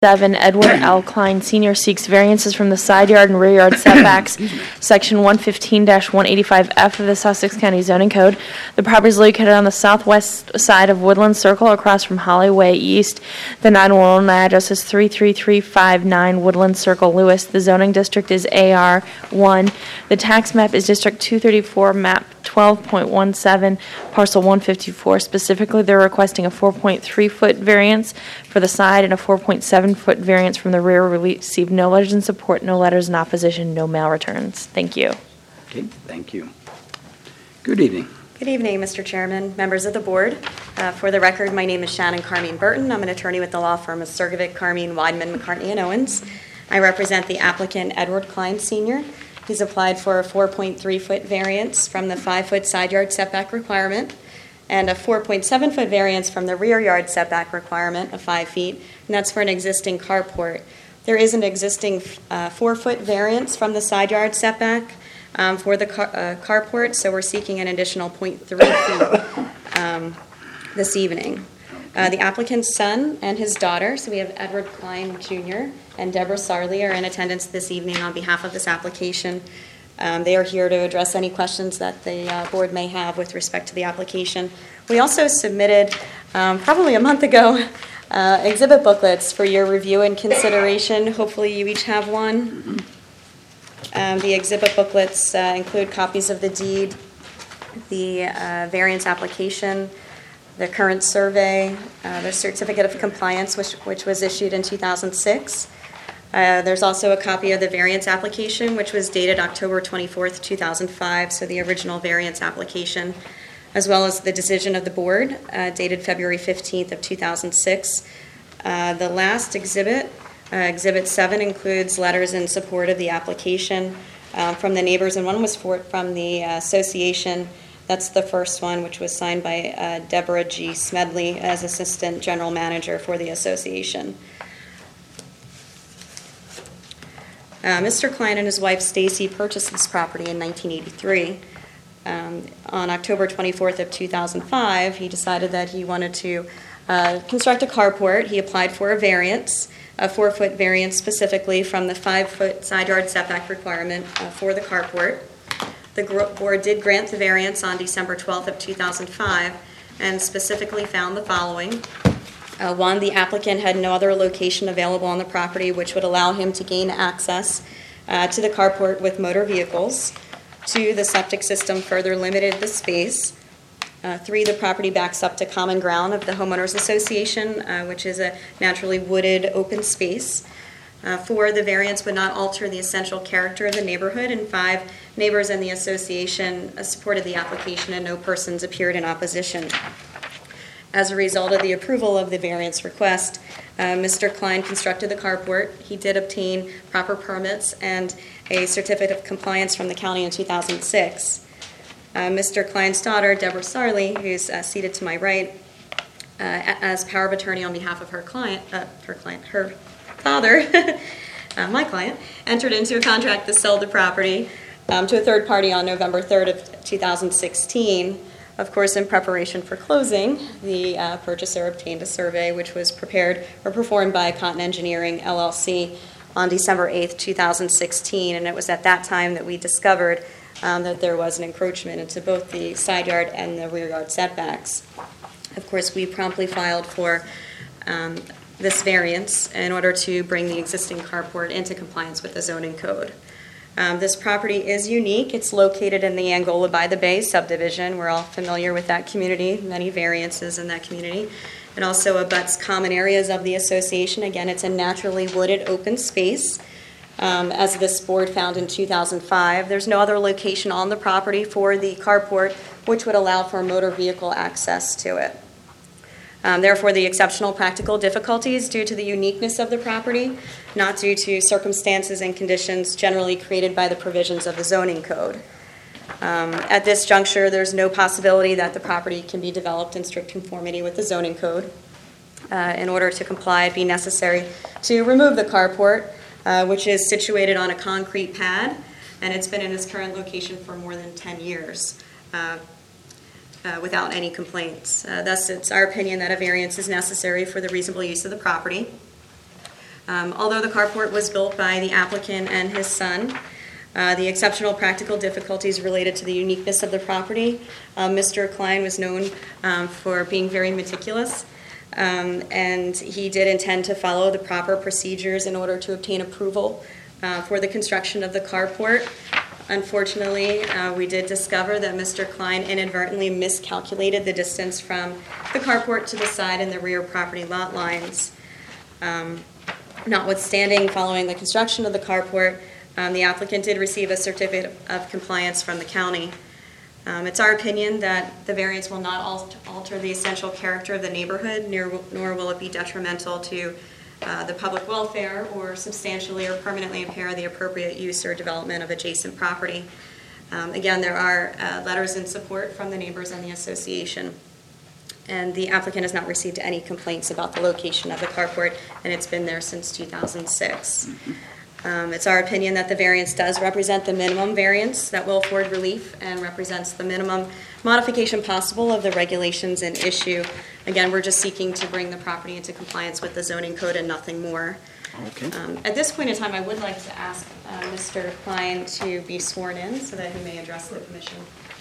7, Edward L. Klein Sr. seeks variances from the side yard and rear yard setbacks, Section 115-185F of the Sussex County Zoning Code. The property is located on the southwest side of Woodland Circle across from Holly Way East. The 911 address is 33359 Woodland Circle, Lewis. The zoning district is AR1. The tax map is District 234, map 12.17, parcel 154. Specifically, they're requesting a 4.3-foot variance for the side and a 4.7-foot variance from the rear. Received no letters in support, no letters in opposition, no mail returns. Thank you. Okay, thank you. Good evening. Good evening, Mr. Chairman, members of the board. For the record, my name is Shannon Carmine Burton. I'm an attorney with the law firm of Sergovic, Carmine, Weidman, McCartney, and Owens. I represent the applicant Edward Klein Sr. He's applied for a 4.3-foot variance from the 5-foot side yard setback requirement and a 4.7-foot variance from the rear yard setback requirement of 5 feet, and that's for an existing carport. There is an existing 4-foot variance from the side yard setback for the carport, so we're seeking an additional 0.3 feet this evening. The applicant's son and his daughter, so we have Edward Klein Jr. and Deborah Sarley, are in attendance this evening on behalf of this application. They are here to address any questions that the board may have with respect to the application. We also submitted, probably a month ago, exhibit booklets for your review and consideration. Hopefully you each have one. The exhibit booklets include copies of the deed, the variance application, the current survey, the certificate of compliance, which was issued in 2006. There's also a copy of the variance application, which was dated October 24th, 2005, so the original variance application, as well as the decision of the board, dated February 15th of 2006. The last exhibit, Exhibit 7, includes letters in support of the application from the neighbors, and one was from the association. That's the first one, which was signed by Deborah G. Smedley as Assistant General Manager for the association. Mr. Klein and his wife Stacy purchased this property in 1983. On October 24th of 2005, he decided that he wanted to construct a carport. He applied for a variance, a 4-foot variance specifically from the 5-foot side yard setback requirement for the carport. The board did grant the variance on December 12th of 2005 and specifically found the following. One, the applicant had no other location available on the property which would allow him to gain access to the carport with motor vehicles. 2, the septic system further limited the space. 3, the property backs up to common ground of the homeowners association, which is a naturally wooded open space. 4, the variance would not alter the essential character of the neighborhood. And 5, neighbors and the association supported the application and no persons appeared in opposition. As a result of the approval of the variance request, Mr. Klein constructed the carport. He did obtain proper permits and a certificate of compliance from the county in 2006. Mr. Klein's daughter, Deborah Sarley, who's seated to my right, as power of attorney on behalf of her father, my client, entered into a contract to sell the property to a third party on November 3rd of 2016. Of course, in preparation for closing, the purchaser obtained a survey which was prepared or performed by Cotton Engineering, LLC, on December 8th, 2016, and it was at that time that we discovered that there was an encroachment into both the side yard and the rear yard setbacks. Of course, we promptly filed for this variance in order to bring the existing carport into compliance with the zoning code. This property is unique. It's located in the Angola by the Bay subdivision. We're all familiar with that community, many variances in that community. It also abuts common areas of the association. Again, it's a naturally wooded open space. As this board found in 2005, there's no other location on the property for the carport which would allow for motor vehicle access to it. Therefore, the exceptional practical difficulties due to the uniqueness of the property, not due to circumstances and conditions generally created by the provisions of the zoning code. At this juncture, there's no possibility that the property can be developed in strict conformity with the zoning code. In order to comply, it'd be necessary to remove the carport, which is situated on a concrete pad, and it's been in its current location for more than 10 years. Without any complaints. Thus, it's our opinion that a variance is necessary for the reasonable use of the property. Although the carport was built by the applicant and his son, the exceptional practical difficulties related to the uniqueness of the property, Mr. Klein was known for being very meticulous, and he did intend to follow the proper procedures in order to obtain approval for the construction of the carport. Unfortunately, we did discover that Mr. Klein inadvertently miscalculated the distance from the carport to the side and the rear property lot lines. Notwithstanding, following the construction of the carport, the applicant did receive a certificate of compliance from the county. It's our opinion that the variance will not alter the essential character of the neighborhood, nor will it be detrimental to the public welfare or substantially or permanently impair the appropriate use or development of adjacent property. Again, there are letters in support from the neighbors and the association. And the applicant has not received any complaints about the location of the carport, and it's been there since 2006. It's our opinion that the variance does represent the minimum variance that will afford relief and represents the minimum modification possible of the regulations in issue. Again, we're just seeking to bring the property into compliance with the zoning code and nothing more. Okay. At this point in time, I would like to ask Mr. Klein to be sworn in so that he may address the commission.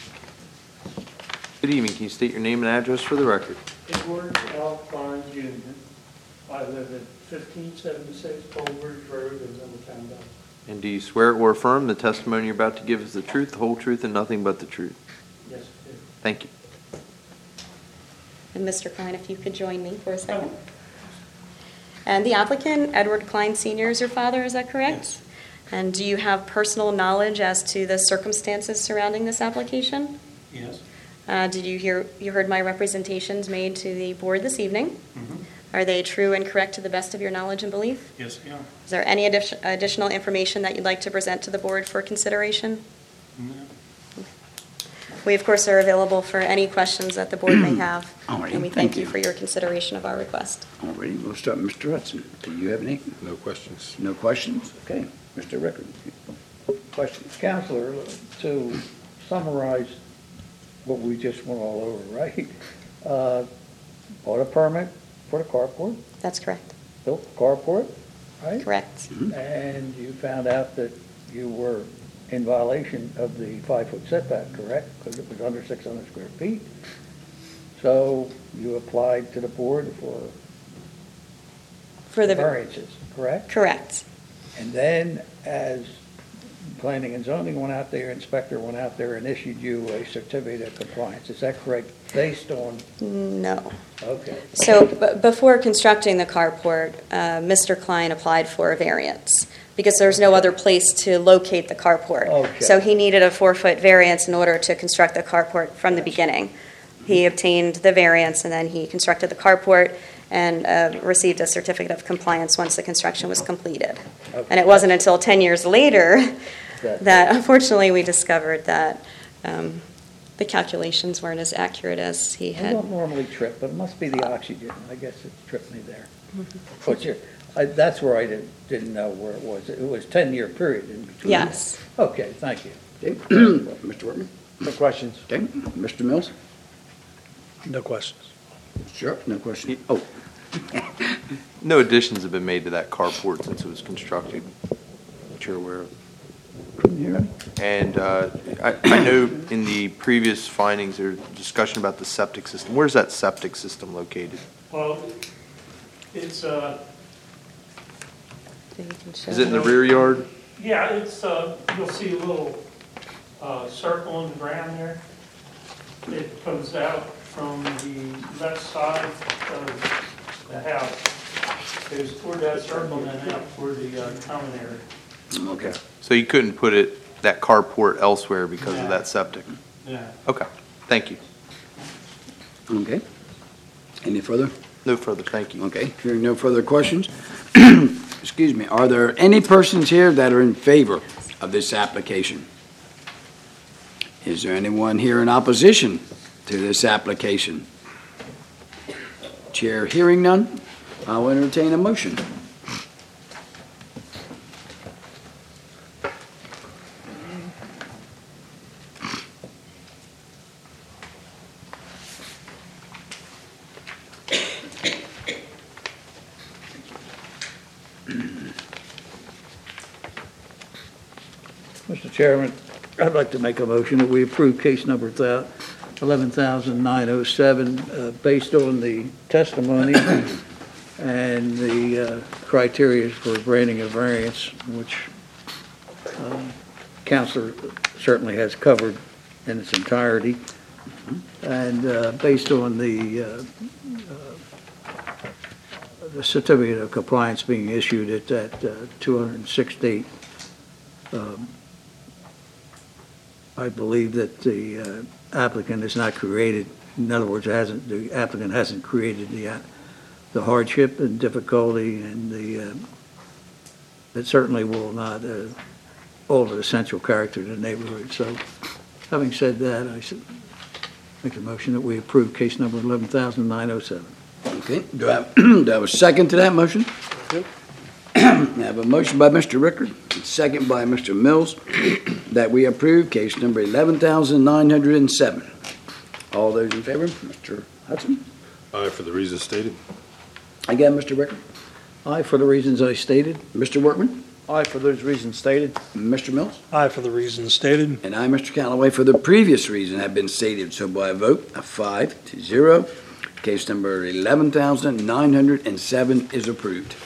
Good evening. Can you state your name and address for the record? Edward L. Klein Jr. I live at 1576 Old Bridge Road in Middletown, Delaware. And do you swear or affirm the testimony you're about to give is the truth, the whole truth, and nothing but the truth? Yes, I do. Thank you. And Mr. Klein, if you could join me for a second. And the applicant, Edward Klein Sr., is your father, is that correct? Yes. And do you have personal knowledge as to the circumstances surrounding this application? Yes. Did you heard my representations made to the board this evening? Mm-hmm. Are they true and correct to the best of your knowledge and belief? Yes, I am. Is there any additional information that you'd like to present to the board for consideration? No. We, of course, are available for any questions that the board may have. All right, And we thank thank you you. for your consideration of our request. All righty, we'll start with Mr. Hudson. Do you have any? No questions. No questions? Okay. Mr. Rickard. Questions? Counselor, to summarize what we just went all over, right? Bought a permit for the carport, That's correct. built the carport, right? Correct. And you found out that you were in violation of the 5-foot setback, correct? Because it was under 600 square feet. So you applied to the board For the variances, correct? correct. And then, as planning and zoning went out there, inspector went out there and issued you a certificate of compliance. Is that correct? Based on, No. okay. So before constructing the carport, Mr. Klein applied for a variance because there's no other place to locate the carport. Okay. So he needed a 4-foot variance in order to construct the carport from the beginning. He obtained the variance and then he constructed the carport and received a certificate of compliance once the construction was completed. Okay. And it wasn't until 10 years later That- that unfortunately we discovered that the calculations weren't as accurate as he I had. don't normally trip, but it must be the oxygen. I guess it tripped me there. But that's where I didn't know where it was. It was 10-year period in between. Yes. Okay, thank you. Okay. Mr. Workman. No questions. Okay. Mr. Mills. No questions. Sure. No question. Oh, No additions have been made to that carport since it was constructed, that you're aware of. couldn't hear him. And I know in the previous findings, there's discussion about the septic system. Where's that septic system located? Well, it's, Is it in the rear yard? yeah, it's, you'll see a little circle in the ground there. It comes out from the left side of the house. Goes toward that circle and then out toward the common area. Okay. So you couldn't put that carport elsewhere because of No. that septic? Yeah. Okay, thank you. Okay. Any further? No further, thank you. Okay. Hearing no further questions. Excuse me. Are there any persons here that are in favor of this application? Is there anyone here in opposition to this application? Chair hearing none, I'll entertain a motion. Mr. Chairman, I'd like to make a motion that we approve case number 11,907, based on the testimony and the criteria for granting a variance, which Counselor certainly has covered in its entirety, and based on the certificate of compliance being issued at that 260, I believe that the applicant has not created, in other words, the applicant hasn't created the hardship and difficulty, and it certainly will not alter the central character of the neighborhood. So, having said that, I should make a motion that we approve case number 11,907. Okay, do I have a second to that motion? I have a motion by Mr. Rickard, and second by Mr. Mills, that we approve case number 11,907. All those in favor? Mr. Hudson? Aye, for the reasons stated. Again, Mr. Rickard? Aye, for the reasons I stated. Mr. Workman? Aye, for those reasons stated. Mr. Mills? Aye, for the reasons stated. And I, Mr. Callaway, for the previous reason have been stated. So by a vote of 5-0, case number 11,907 is approved.